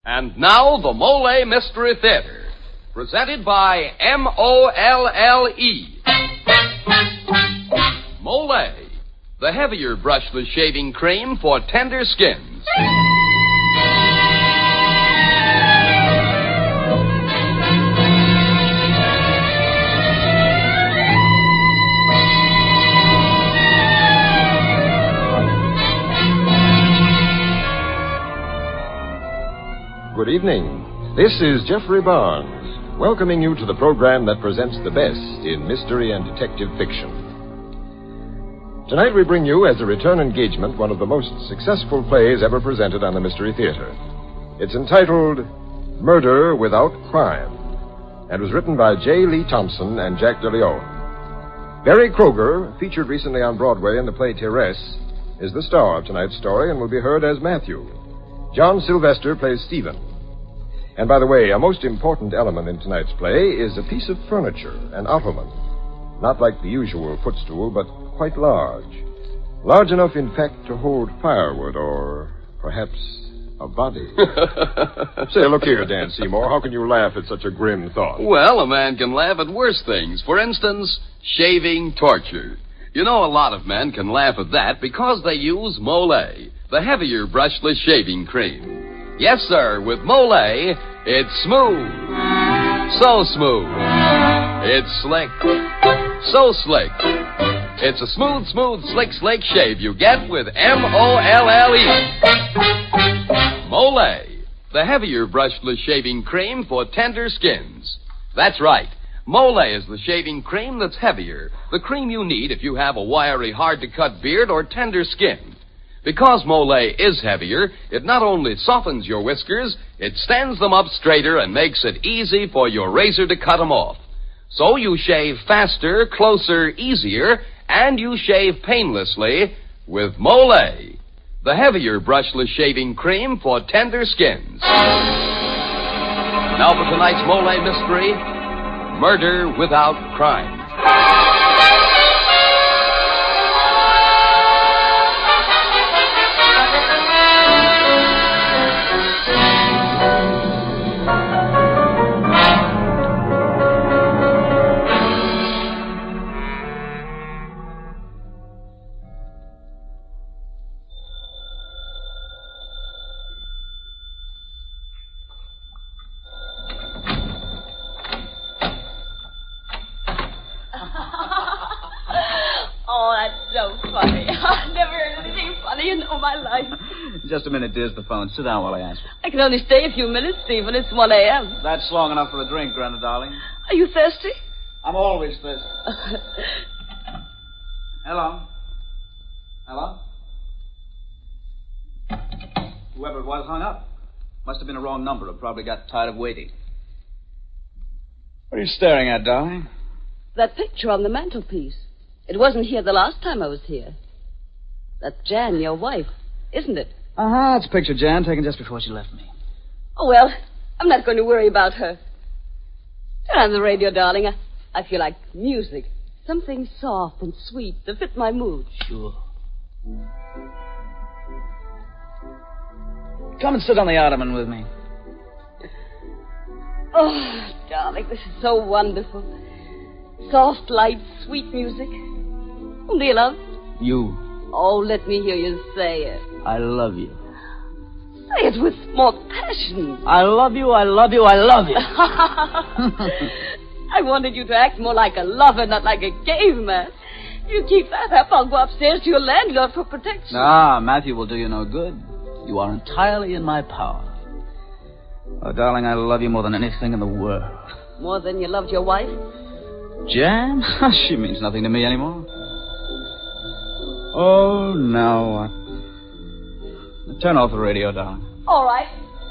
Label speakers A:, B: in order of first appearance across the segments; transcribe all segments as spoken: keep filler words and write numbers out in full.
A: And now, the Mole Mystery Theater, presented by M O L L E. Mole, the heavier brushless shaving cream for tender skins.
B: Good evening. This is Jeffrey Barnes, welcoming you to the program that presents the best in mystery and detective fiction. Tonight we bring you, as a return engagement, one of the most successful plays ever presented on the Mystery Theater. It's entitled Murder Without Crime, and was written by J. Lee Thompson and Jack DeLeon. Barry Kroger, featured recently on Broadway in the play Therese, is the star of tonight's story and will be heard as Matthew. John Sylvester plays Stephen. And by the way, a most important element in tonight's play is a piece of furniture, an ottoman. Not like the usual footstool, but quite large. Large enough, in fact, to hold firewood or perhaps a body. Say, look here, Dan Seymour. How can you laugh at such a grim thought?
A: Well, a man can laugh at worse things. For instance, shaving torture. You know, a lot of men can laugh at that because they use Mole, the heavier brushless shaving cream. Yes, sir, with Mole, it's smooth. So smooth. It's slick. So slick. It's a smooth, smooth, slick, slick shave you get with M O L L E. Mole, the heavier brushless shaving cream for tender skins. That's right. Mole is the shaving cream that's heavier. The cream you need if you have a wiry, hard-to-cut beard or tender skin. Because Mole is heavier, it not only softens your whiskers, it stands them up straighter and makes it easy for your razor to cut them off. So you shave faster, closer, easier, and you shave painlessly with Mole, the heavier brushless shaving cream for tender skins. Now for tonight's Mole mystery, Murder Without Crime.
C: Just a minute, dear. The phone. Sit down while I answer.
D: I can only stay a few minutes, Stephen. It's one a.m.
C: That's long enough for a drink, Grandma, darling.
D: Are you thirsty?
C: I'm always thirsty. Hello? Hello? Whoever it was hung up. Must have been a wrong number. Or probably got tired of waiting. What are you staring at, darling?
D: That picture on the mantelpiece. It wasn't here the last time I was here. That's Jan, your wife, isn't it?
C: Uh-huh, it's a picture Jan taken just before she left me.
D: Oh, well, I'm not going to worry about her. Turn on the radio, darling. I, I feel like music. Something soft and sweet to fit my mood.
C: Sure. Come and sit on the ottoman with me.
D: Oh, darling, this is so wonderful. Soft light, sweet music. Whom do you love?
C: You.
D: Oh, let me hear you say it.
C: I love you.
D: Say it with more passion.
C: I love you, I love you, I love you.
D: I wanted you to act more like a lover, not like a caveman. You keep that up, I'll go upstairs to your landlord for protection.
C: Ah, Matthew will do you no good. You are entirely in my power. Oh, darling, I love you more than anything in the world.
D: More than you loved your wife?
C: Jan? She means nothing to me anymore. Oh, now what? Turn off the radio, darling.
D: All right.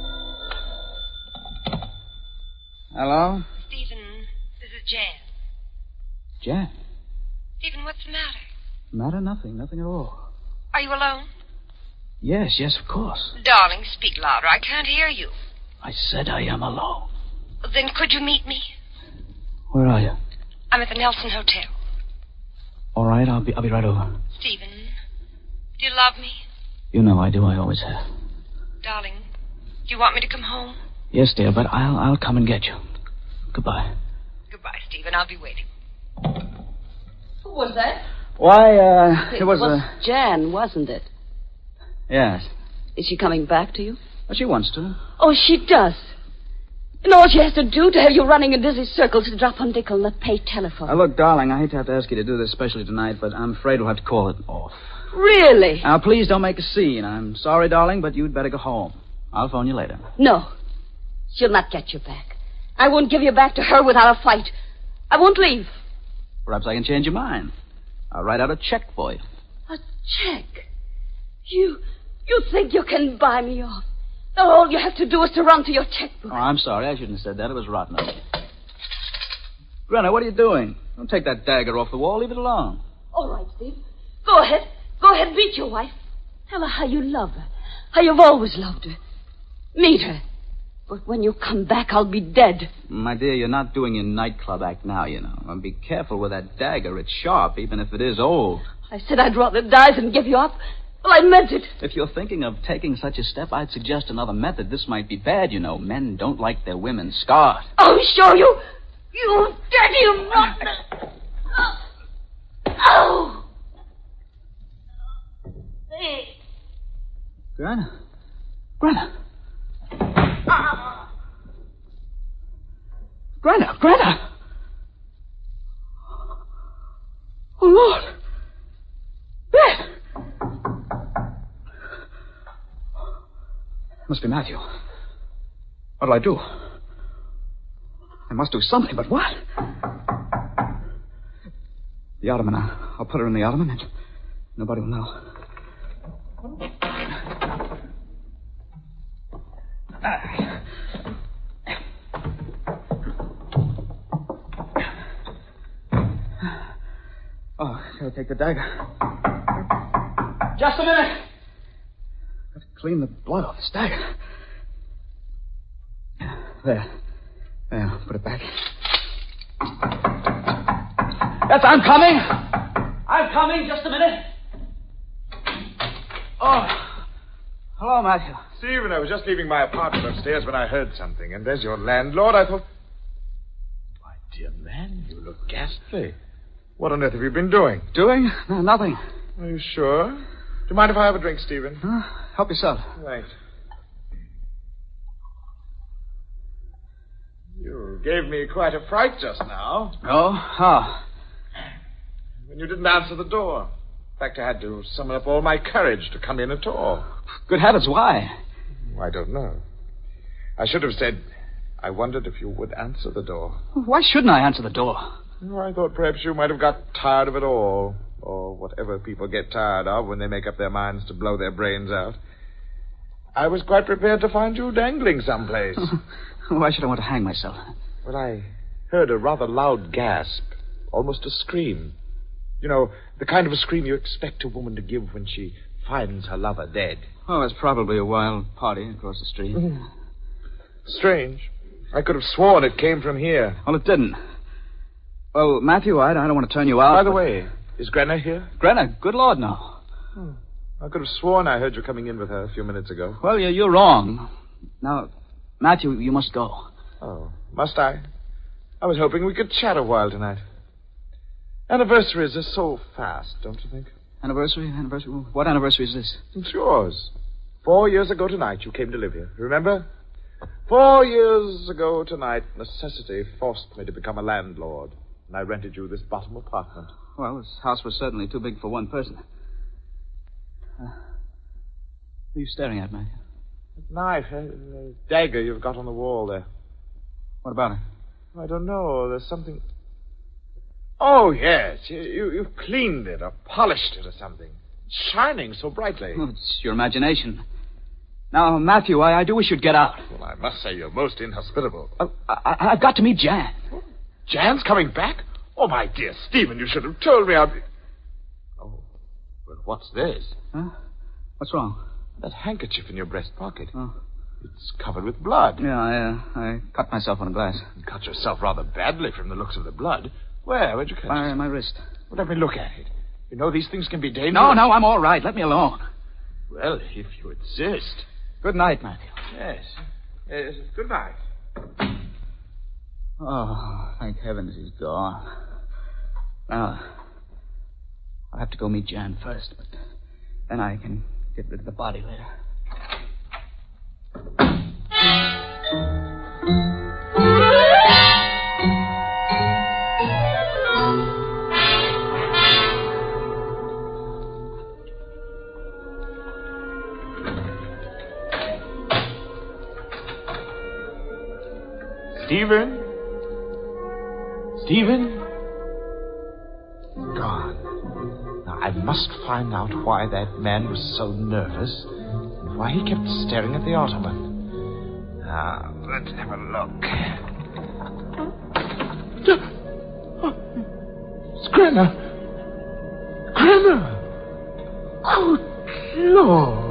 C: Hello?
E: Stephen, this is Jan.
C: Jan?
E: Stephen, what's the matter?
C: Matter? Nothing. Nothing at all.
E: Are you alone?
C: Yes, yes, of course.
E: Darling, speak louder. I can't hear you.
C: I said I am alone.
E: Then could you meet me?
C: Where are you?
E: I'm at the Nelson Hotel.
C: All right, I'll be I'll be right over.
E: Stephen, do you love me?
C: You know I do. I always have.
E: Darling, do You want me to come home?
C: Yes, dear, but I'll I'll come and get you. Goodbye.
E: Goodbye, Stephen. I'll be waiting.
D: Who was that?
C: Why, uh, it,
D: It
C: was,
D: was
C: uh...
D: Jan, wasn't it?
C: Yes.
D: Is she coming back to you?
C: Well, she wants to.
D: Oh, she does. And all she has to do to have you running in dizzy circles is drop on Dick on the pay telephone.
C: Now, look, darling, I hate to have to ask you to do this especially tonight, but I'm afraid we'll have to call it off.
D: Really?
C: Now, please don't make a scene. I'm sorry, darling, but you'd better go home. I'll phone you later.
D: No. She'll not get you back. I won't give you back to her without a fight. I won't leave.
C: Perhaps I can change your mind. I'll write out a check for you.
D: A check? You... you think you can buy me off? Now all you have to do is to run to your checkbook.
C: Oh, I'm sorry. I shouldn't have said that. It was rotten of me. Brenna, what are you doing? Don't take that dagger off the wall. Leave it alone.
D: All right, Steve. Go ahead. Go ahead, meet your wife. Tell her how you love her. How you've always loved her. Meet her. But when you come back, I'll be dead.
C: My dear, you're not doing your nightclub act now, you know. And be careful with that dagger. It's sharp, even if it is old.
D: I said I'd rather die than give you up. Well, I meant it.
C: If you're thinking of taking such a step, I'd suggest another method. This might be bad, you know. Men don't like their women scarred.
D: I'll show you. You dirty rotten. Oh. Hey.
C: Brenna. Brenna. Brenna, Brenna. Oh, Lord. Ben. Must be Matthew. What'll I do? I must do something, but what? The ottoman. I'll, I'll put her in the ottoman and nobody will know. Oh, gotta take the dagger. Just a minute. Gotta clean the blood off this dagger. There. There, put it back. Yes, I'm coming. I'm coming. Just a minute. Oh. Hello, Matthew.
F: Stephen, I was just leaving my apartment upstairs when I heard something, and there's your landlord. I thought... My dear man, you look ghastly. What on earth have you been doing?
C: Doing? No, nothing.
F: Are you sure? Do you mind if I have a drink, Stephen?
C: Huh? Help yourself.
F: Thanks. You gave me quite a fright just now.
C: Oh? How?
F: When you didn't answer the door. In fact, I had to summon up all my courage to come in at all.
C: Good heavens, why?
F: I don't know. I should have said, I wondered if you would answer the door.
C: Why shouldn't I answer the door?
F: Oh, I thought perhaps you might have got tired of it all. Or whatever people get tired of when they make up their minds to blow their brains out. I was quite prepared to find you dangling someplace.
C: Why should I want to hang myself?
F: Well, I heard a rather loud gasp. Almost a scream. You know, the kind of a scream you expect a woman to give when she finds her lover dead.
C: Oh, it's probably a wild party across the street.
F: Mm. Strange. I could have sworn it came from here.
C: Well, it didn't. Well, Matthew, I, I don't want to turn you out.
F: By the
C: but...
F: way, is Grenna here?
C: Grenna? Good Lord, no.
F: Hmm. I could have sworn I heard you coming in with her a few minutes ago.
C: Well, you're, you're wrong. Now, Matthew, you must go.
F: Oh, must I? I was hoping we could chat a while tonight. Anniversaries are so fast, don't you think?
C: Anniversary? Anniversary? What anniversary is this?
F: It's yours. Four years ago tonight, you came to live here. Remember? Four years ago tonight, necessity forced me to become a landlord. And I rented you this bottom apartment.
C: Well, this house was certainly too big for one person. Uh, what are you staring at, Matthew?
F: That knife, a, a dagger you've got on the wall there.
C: What about it?
F: I don't know. There's something... Oh, yes. You, you, you've cleaned it or polished it or something. It's shining so brightly.
C: Oh, it's your imagination. Now, Matthew, I, I do wish you'd get out.
F: Well, I must say you're most inhospitable.
C: Uh, I, I've got to meet Jan.
F: Jan's coming back? Oh, my dear Stephen, you should have told me. I'd be... Oh, well, what's this?
C: Huh? What's wrong?
F: That handkerchief in your breast pocket.
C: Oh.
F: It's covered with blood.
C: Yeah, I, uh, I cut myself on a glass.
F: You cut yourself rather badly from the looks of the blood. Where? Where'd you cut
C: My,
F: it?
C: my wrist.
F: Well, let me look at it. You know these things can be dangerous.
C: No, no, I'm all right. Let me alone.
F: Well, if you insist.
C: Good night, Matthew.
F: Yes. Yes. Good night.
C: Oh, thank heavens he's gone. Now, I'll have to go meet Jan first, but then I can get rid of the body later.
F: Stephen? Stephen? Gone. Now, I must find out why that man was so nervous and why he kept staring at the ottoman. Now, let's have a look. It's Granner. Granner. Good Lord.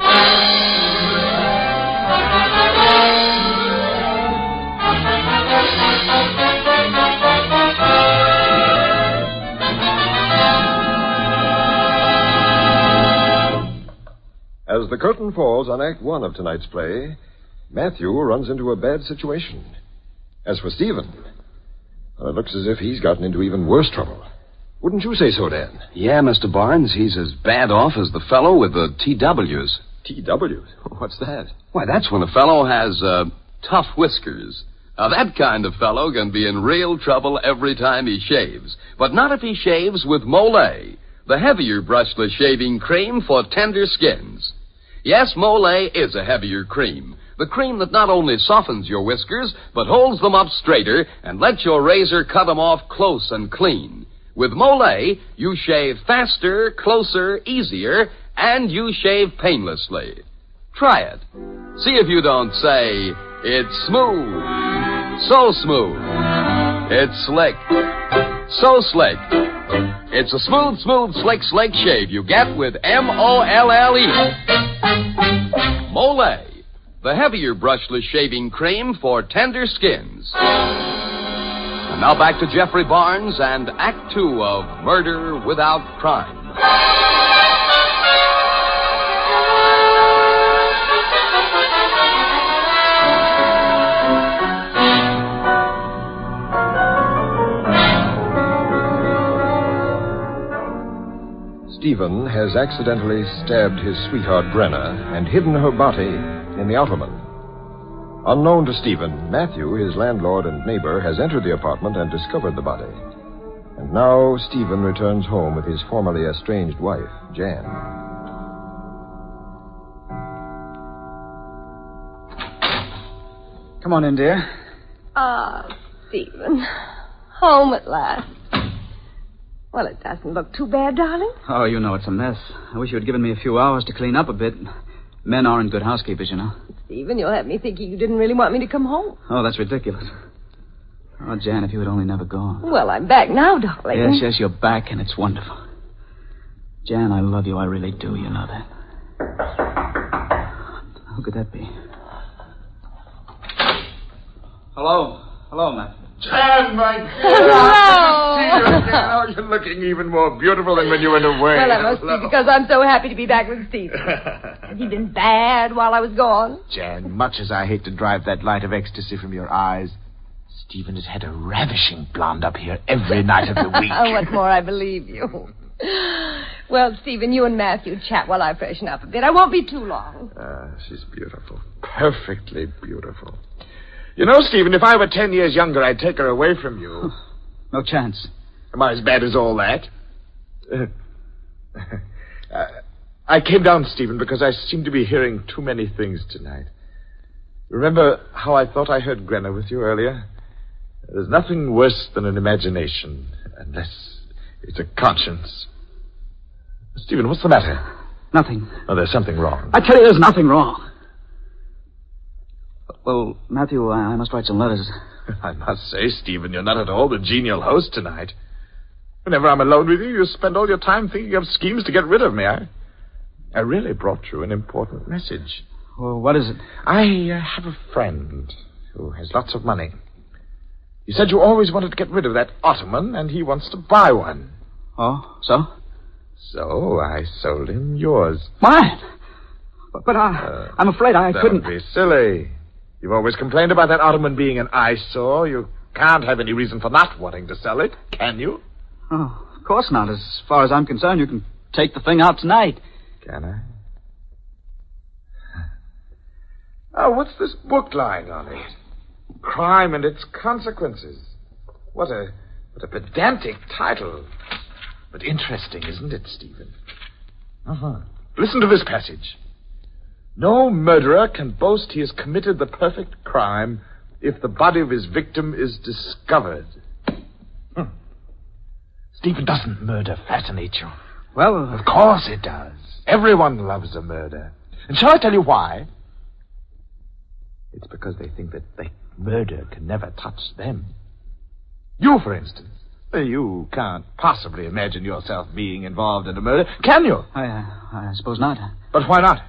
B: As the curtain falls on Act One of tonight's play, Matthew runs into a bad situation. As for Stephen, well, it looks as if he's gotten into even worse trouble. Wouldn't you say so, Dan?
A: Yeah, Mister Barnes, he's as bad off as the fellow with the T Ws.
B: T Ws? What's that?
A: Why, that's when a fellow has, uh, tough whiskers. Now, that kind of fellow can be in real trouble every time he shaves. But not if he shaves with Molay, the heavier brushless shaving cream for tender skins. Yes, Molay is a heavier cream. The cream that not only softens your whiskers, but holds them up straighter and lets your razor cut them off close and clean. With Molay, you shave faster, closer, easier, and you shave painlessly. Try it. See if you don't say, it's smooth, so smooth. It's slick, so slick. It's a smooth, smooth, slick, slick shave you get with M O L L E. Molay, the heavier brushless shaving cream for tender skins. And now back to Jeffrey Barnes and Act Two of Murder Without Crime.
B: Stephen has accidentally stabbed his sweetheart Brenna and hidden her body in the ottoman. Unknown to Stephen, Matthew, his landlord and neighbor, has entered the apartment and discovered the body. And now Stephen returns home with his formerly estranged wife, Jan.
C: Come on in, dear.
D: Ah, Stephen. Home at last. Well, it doesn't look too bad, darling.
C: Oh, you know it's a mess. I wish you had given me a few hours to clean up a bit. Men aren't good housekeepers, you know.
D: Stephen, you'll have me thinking you didn't really want me to come home.
C: Oh, that's ridiculous. Oh, Jan, if you had only never gone.
D: Well, I'm back now, darling.
C: Yes, yes, you're back, and it's wonderful. Jan, I love you. I really do. You know that. Who could that be? Hello. Hello, Matt.
F: Jan, my dear.
D: Hello.
F: See you again. Oh, you're looking even more beautiful than when you went away.
D: Well, that must
F: Hello.
D: be because I'm so happy to be back with Stephen. Has he been bad while I was gone?
F: Jan, much as I hate to drive that light of ecstasy from your eyes, Stephen has had a ravishing blonde up here every night of the week.
D: Oh, what more, I believe you. Well, Stephen, you and Matthew chat while I freshen up a bit. I won't be too long.
F: Ah, she's beautiful. Perfectly beautiful. You know, Stephen, if I were ten years younger, I'd take her away from you.
C: No chance.
F: Am I as bad as all that? Uh, uh, I came down, Stephen, because I seem to be hearing too many things tonight. Remember how I thought I heard Grenna with you earlier? There's nothing worse than an imagination, unless it's a conscience. Stephen, what's the matter?
C: Nothing.
F: Oh, there's something wrong.
C: I tell you, there's nothing wrong. Well, Matthew, I, I must write some letters.
F: I must say, Stephen, you're not at all the genial host tonight. Whenever I'm alone with you, you spend all your time thinking of schemes to get rid of me. I, I really brought you an important message.
C: Well, what is it?
F: I uh, have a friend who has lots of money. You said you always wanted to get rid of that ottoman, and he wants to buy one.
C: Oh, so?
F: So I sold him yours.
C: Mine? But, but I,
F: Uh,
C: I'm afraid I
F: Don't
C: couldn't...
F: be silly. You've always complained about that ottoman being an eyesore. You can't have any reason for not wanting to sell it, can you?
C: Oh, of course not. As far as I'm concerned, you can take the thing out tonight.
F: Can I? Oh, what's this book lying on it? Crime and Its Consequences. What a what a pedantic title. But interesting, isn't it, Stephen? Uh-huh. Listen to this passage. No murderer can boast he has committed the perfect crime if the body of his victim is discovered. Hmm. Stephen, doesn't murder fascinate you?
C: Well,
F: Of course it does. Everyone loves a murder. And shall I tell you why? It's because they think that they, murder can never touch them. You, for instance. You can't possibly imagine yourself being involved in a murder, can you?
C: I, uh, I suppose not.
F: But why not?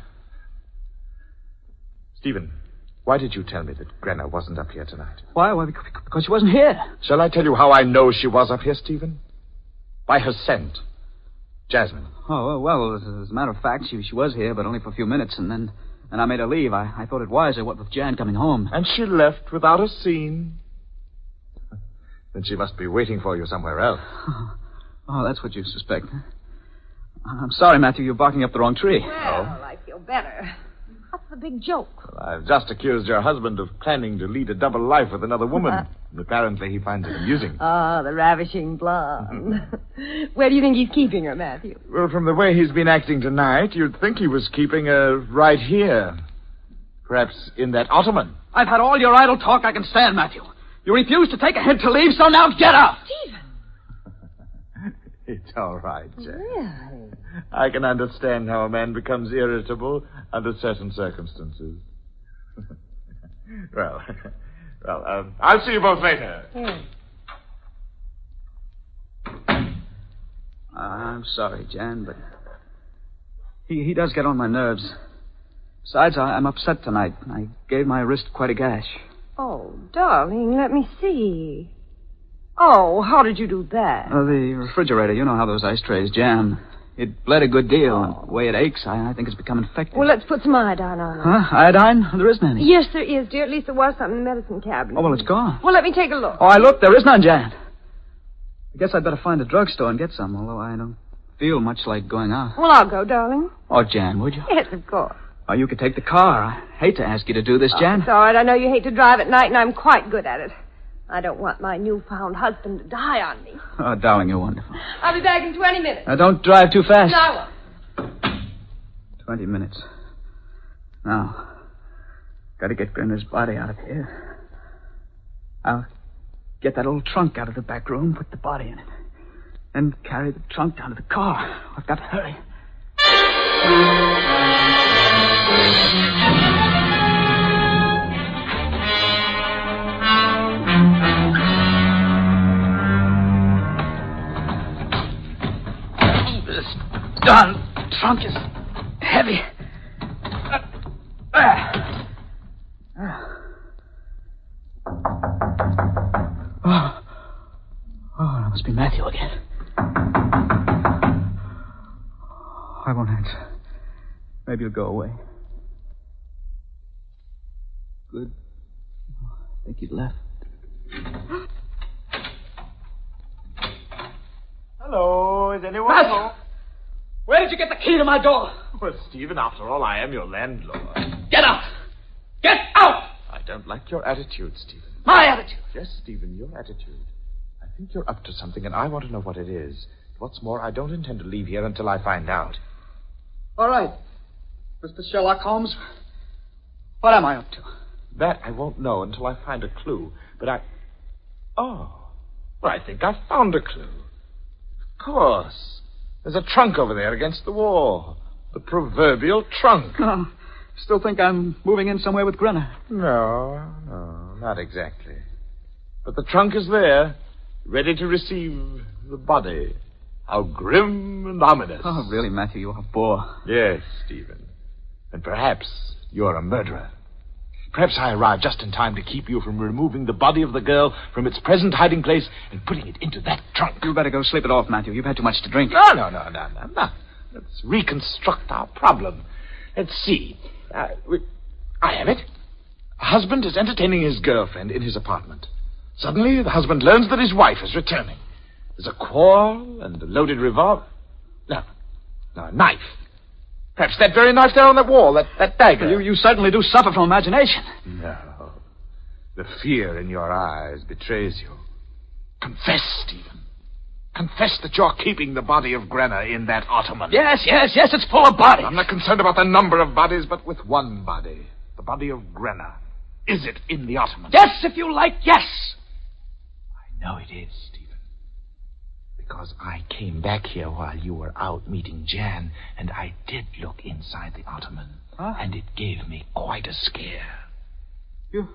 F: Stephen, why did you tell me that Grenna wasn't up here tonight?
C: Why? Why? Because because she wasn't here.
F: Shall I tell you how I know she was up here, Stephen? By her scent. Jasmine.
C: Oh, well, as, as a matter of fact, she, she was here, but only for a few minutes, and then and I made her leave. I, I thought it wiser, what with Jan coming home.
F: And she left without a scene. Then she must be waiting for you somewhere else.
C: Oh, that's what you suspect. I'm sorry, Matthew, you're barking up the wrong tree.
D: Well, I feel better. What's the big joke?
F: Well, I've just accused your husband of planning to lead a double life with another woman.
D: Uh.
F: And apparently he finds it amusing.
G: Ah, the ravishing blonde. Where do you think he's keeping her, Matthew?
F: Well, from the way he's been acting tonight, you'd think he was keeping her right here. Perhaps in that ottoman.
C: I've had all your idle talk I can stand, Matthew. You refuse to take a hint to leave, so now get out!
G: Stephen!
F: It's all right, Jack.
G: Really?
F: I can understand how a man becomes irritable under certain circumstances. well, well, um, I'll see you both later.
G: Yeah.
C: I'm sorry, Jan, but he, he does get on my nerves. Besides, I, I'm upset tonight. I gave my wrist quite a gash.
G: Oh, darling, let me see. Oh, how did you do that?
C: Uh, the refrigerator, you know how those ice trays jam. It bled a good deal, and the way it aches, I, I think it's become infected.
G: Well, let's put some iodine on it.
C: Huh? Iodine? There isn't any.
G: Yes, there is, dear. At least there was some in the medicine cabinet.
C: Oh, well, it's gone.
G: Well, let me take a look.
C: Oh, I looked. There is none, Jan. I guess I'd better find a drugstore and get some, although I don't feel much like going out.
G: Well, I'll go, darling.
C: Oh, Jan, would you?
G: Yes, of course.
C: Oh, you could take the car. I hate to ask you to do this, Jan.
G: Oh, it's all right. I know you hate to drive at night, and I'm quite good at it. I don't want my newfound husband to die on me.
C: Oh, darling, you're wonderful.
G: I'll be back in twenty minutes.
C: Now, don't drive too fast.
G: No, I won't.
C: Twenty minutes. Now, gotta get Grinner's body out of here. I'll get that old trunk out of the back room, put the body in it. Then carry the trunk down to the car. I've got to hurry. This darn trunk is heavy. Uh, uh. Oh. Oh, that must be Matthew again. I won't answer. Maybe he'll go away. Good. I think he'd left.
F: Hello, is anyone
C: Matthew!
F: home?
C: Where did you get the key to my door?
F: Well, Stephen, after all, I am your landlord.
C: Get out! Get out!
F: I don't like your attitude, Stephen.
C: My attitude.
F: Yes, Stephen, your attitude. I think you're up to something, and I want to know what it is. What's more, I don't intend to leave here until I find out.
C: All right. Mister Sherlock Holmes, what am I up to?
F: That I won't know until I find a clue. But I... Oh. Well, I think I've found a clue. Of course. There's a trunk over there against the wall. The proverbial trunk.
C: Oh, still think I'm moving in somewhere with Grenna.
F: No, no, not exactly. But the trunk is there, ready to receive the body. How grim and ominous.
C: Oh, really, Matthew, you're a bore.
F: Yes, Stephen. And perhaps you're a murderer. Perhaps I arrived just in time to keep you from removing the body of the girl from its present hiding place and putting it into that trunk.
C: You better go sleep it off, Matthew. You've had too much to drink.
F: No, no, no, no, no, no. Let's reconstruct our problem. Let's see. Uh, we, I have it. A husband is entertaining his girlfriend in his apartment. Suddenly, the husband learns that his wife is returning. There's a quarrel and a loaded revolver. No, no, a knife. Perhaps that very knife there on that wall, that, that dagger.
C: You, you certainly do suffer from imagination.
F: No. The fear in your eyes betrays you. Confess, Stephen. Confess that you're keeping the body of Grenna in that ottoman.
C: Yes, yes, yes, it's full of bodies.
F: I'm not concerned about the number of bodies, but with one body. The body of Grenna. Is it in the ottoman?
C: Yes, if you like, yes.
F: I know it is, Stephen. Because I came back here while you were out meeting Jan, and I did look inside the ottoman.
C: Huh?
F: And it gave me quite a scare.
C: You...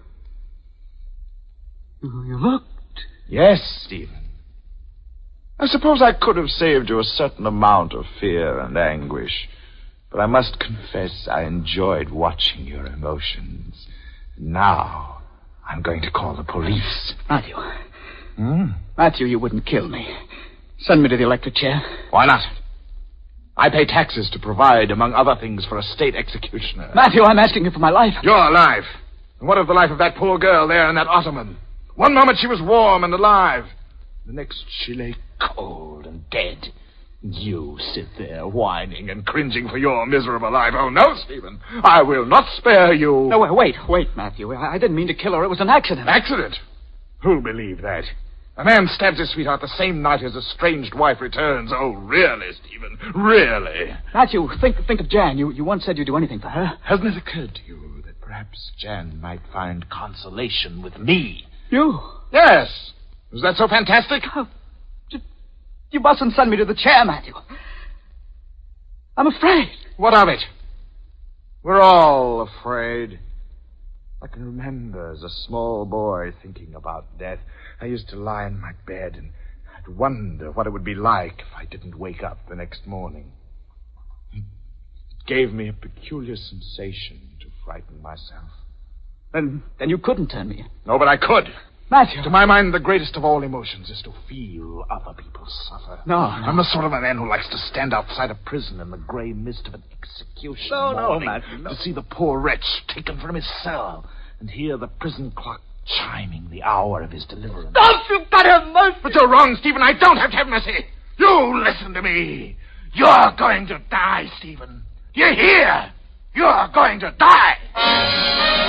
C: You looked?
F: Yes, Stephen. I suppose I could have saved you a certain amount of fear and anguish, but I must confess I enjoyed watching your emotions. Now, I'm going to call the police.
C: Matthew.
F: Hmm?
C: Matthew, you wouldn't kill me. Send me to the electric chair.
F: Why not? I pay taxes to provide, among other things, for a state executioner.
C: Matthew, I'm asking you for my life.
F: You're alive. And what of the life of that poor girl there in that ottoman? One moment she was warm and alive. The next she lay cold and dead. You sit there whining and cringing for your miserable life. Oh, no, Stephen. I will not spare you.
C: No, wait, wait, Matthew. I didn't mean to kill her. It was an accident.
F: Accident? Who'll believe that? A man stabs his sweetheart the same night his estranged wife returns. Oh, really, Stephen? Really?
C: Matthew, think think of Jan. You, you once said you'd do anything for her.
F: Hasn't it occurred to you that perhaps Jan might find consolation with me?
C: You?
F: Yes. Is that so fantastic?
C: Oh, you, you mustn't send me to the chair, Matthew. I'm afraid.
F: What of it? We're all afraid. I can remember as a small boy thinking about death. I used to lie in my bed and I'd wonder what it would be like if I didn't wake up the next morning. It gave me a peculiar sensation to frighten myself.
C: Then, then you couldn't turn me in.
F: No, but I could.
C: Matthew.
F: To my mind, the greatest of all emotions is to feel other people suffer.
C: No, no.
F: I'm the sort of a man who likes to stand outside a prison in the gray mist of an execution
C: No, no,
F: morning
C: Matthew, no.
F: to see the poor wretch taken from his cell and hear the prison clock chiming the hour of his deliverance.
C: Don't you got to have mercy?
F: But you're wrong, Stephen. I don't have to have mercy. You listen to me. You're going to die, Stephen. You hear? You're going to die.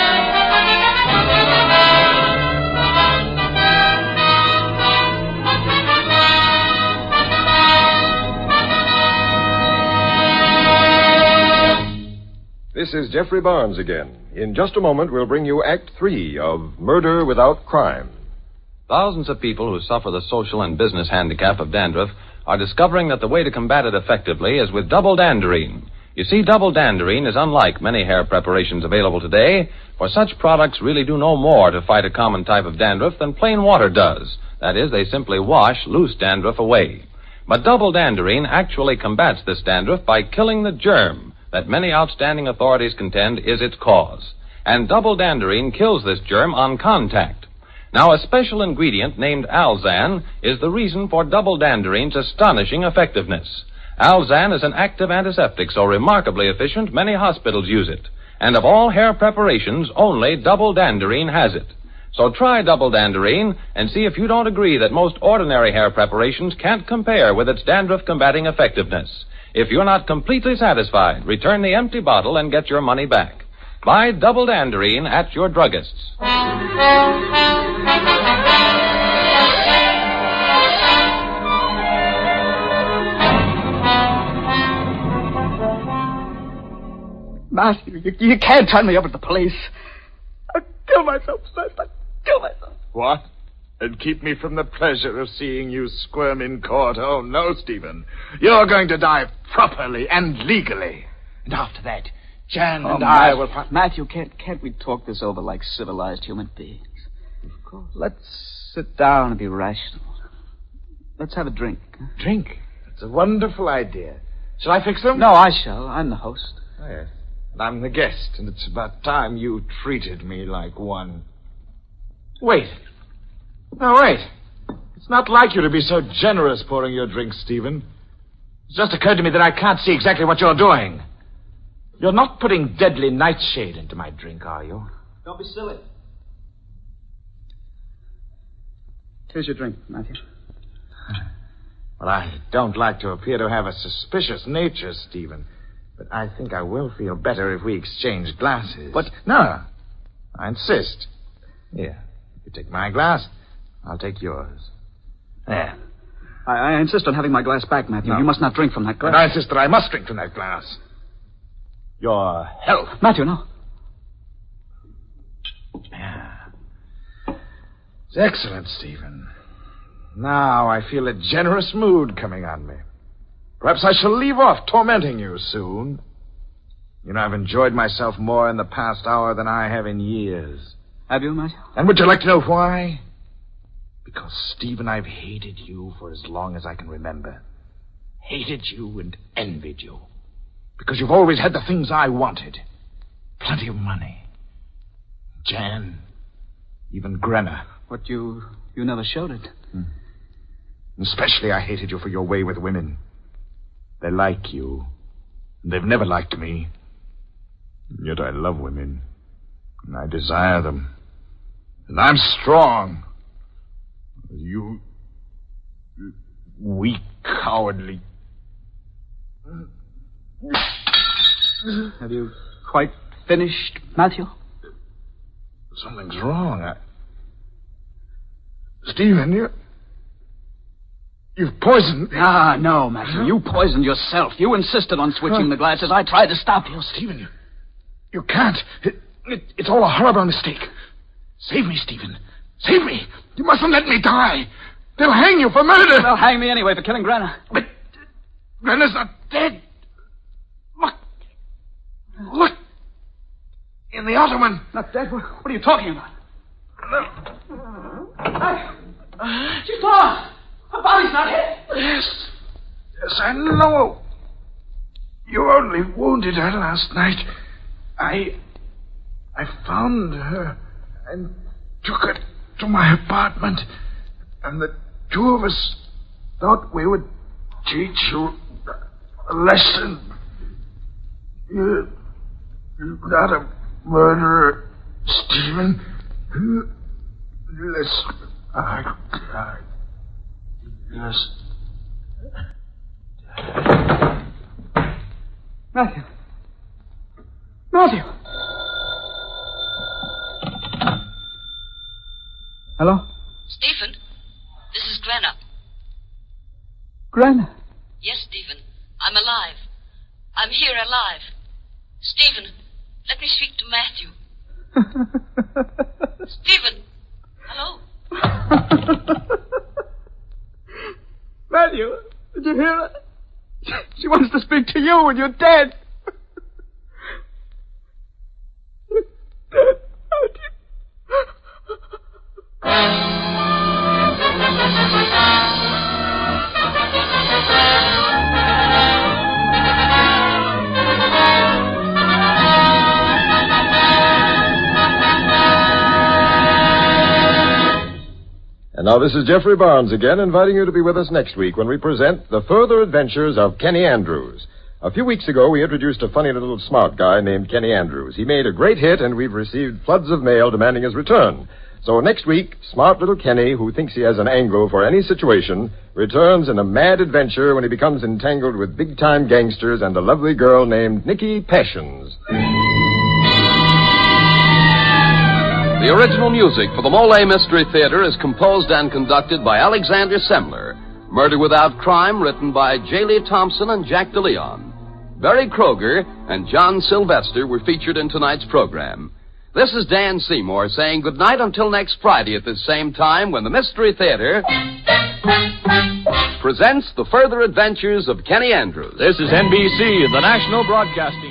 B: This is Jeffrey Barnes again. In just a moment, we'll bring you Act Three of Murder Without Crime.
H: Thousands of people who suffer the social and business handicap of dandruff are discovering that the way to combat it effectively is with double danderine. You see, double danderine is unlike many hair preparations available today, for such products really do no more to fight a common type of dandruff than plain water does. That is, they simply wash loose dandruff away. But double danderine actually combats this dandruff by killing the germ that many outstanding authorities contend is its cause. And double danderine kills this germ on contact. Now, a special ingredient named Alzan is the reason for double danderine's astonishing effectiveness. Alzan is an active antiseptic so remarkably efficient many hospitals use it. And of all hair preparations, only double danderine has it. So try double danderine and see if you don't agree that most ordinary hair preparations can't compare with its dandruff-combating effectiveness. If you're not completely satisfied, return the empty bottle and get your money back. Buy double danderine at your druggist's.
C: Matthew, you, you can't turn me over to the police. I'll kill myself first. I'll kill myself.
F: What? And keep me from the pleasure of seeing you squirm in court. Oh, no, Stephen. You're going to die properly and legally. And after that, Jan
C: Oh,
F: and I
C: Matthew,
F: will... Fi-
C: Matthew, can't, can't we talk this over like civilized human beings?
F: Of course.
C: Let's sit down and be rational. Let's have a drink.
F: Drink. That's a wonderful idea. Shall I fix them?
C: No, I shall. I'm the host.
F: Oh, yes. And I'm the guest, and it's about time you treated me like one. Wait. No, wait. It's not like you to be so generous pouring your drinks, Stephen. It's just occurred to me that I can't see exactly what you're doing. You're not putting deadly nightshade into my drink, are you?
C: Don't be silly. Here's your drink, Matthew.
F: Well, I don't like to appear to have a suspicious nature, Stephen, but I think I will feel better if we exchange glasses.
C: But...
F: No, I insist. Here, you take my glass, I'll take yours. There.
C: I, I insist on having my glass back, Matthew.
F: No.
C: You must not drink from that glass.
F: And I insist that I must drink from that glass. Your health.
C: Matthew, no.
F: Yeah. It's excellent, Stephen. Now I feel a generous mood coming on me. Perhaps I shall leave off tormenting you soon. You know, I've enjoyed myself more in the past hour than I have in years.
C: Have you, Matthew?
F: And would you like to know why? Because, Stephen, I've hated you for as long as I can remember. Hated you and envied you. Because you've always had the things I wanted. Plenty of money. Jan. Even Grenna.
C: But you... you never showed it.
F: Hmm. Especially I hated you for your way with women. They like you. And they've never liked me. And yet I love women. And I desire them. And I'm strong. You... you weak, cowardly...
C: Have you quite finished, Matthew?
F: Something's wrong. I... Stephen, you... You've poisoned me.
C: Ah, no, Matthew. You poisoned yourself. You insisted on switching huh? the glasses. I tried to stop you.
F: Stephen, you... You can't. It, it, it's all a horrible mistake. Save me, Stephen. Save me. You mustn't let me die. They'll hang you for murder.
C: They'll hang me anyway for killing Grenna.
F: But Grenna's not dead. Look. Look. In the ottoman.
C: Not dead? What, what are you talking about? I, she's gone. Her body's not hit.
F: Yes. Yes, I know. You only wounded her last night. I... I found her and took her to my apartment. And the two of us thought we would teach you a lesson. You're, you're not a murderer, Stephen. Listen, I... I yes.
C: Matthew. Matthew. Hello?
D: Stephen, this is Grenna.
C: Grenna?
D: Yes, Stephen. I'm alive. I'm here alive. Stephen, let me speak to Matthew. Stephen. Hello?
C: Matthew, did you hear her? She wants to speak to you and you're dead. You're dead, Matthew.
B: And now this is Jeffrey Barnes again, inviting you to be with us next week when we present The Further Adventures of Kenny Andrews. A few weeks ago, we introduced a funny little smart guy named Kenny Andrews. He made a great hit, and we've received floods of mail demanding his return. So next week, smart little Kenny, who thinks he has an angle for any situation, returns in a mad adventure when he becomes entangled with big-time gangsters and a lovely girl named Nikki Passions.
A: The original music for the Mole Mystery Theater is composed and conducted by Alexander Semler. Murder Without Crime, written by J. Lee Thompson and Jack DeLeon. Barry Kroger and John Sylvester were featured in tonight's program. This is Dan Seymour saying goodnight until next Friday at this same time when the Mystery Theater presents The Further Adventures of Kenny Andrews.
H: This is N B C, the National Broadcasting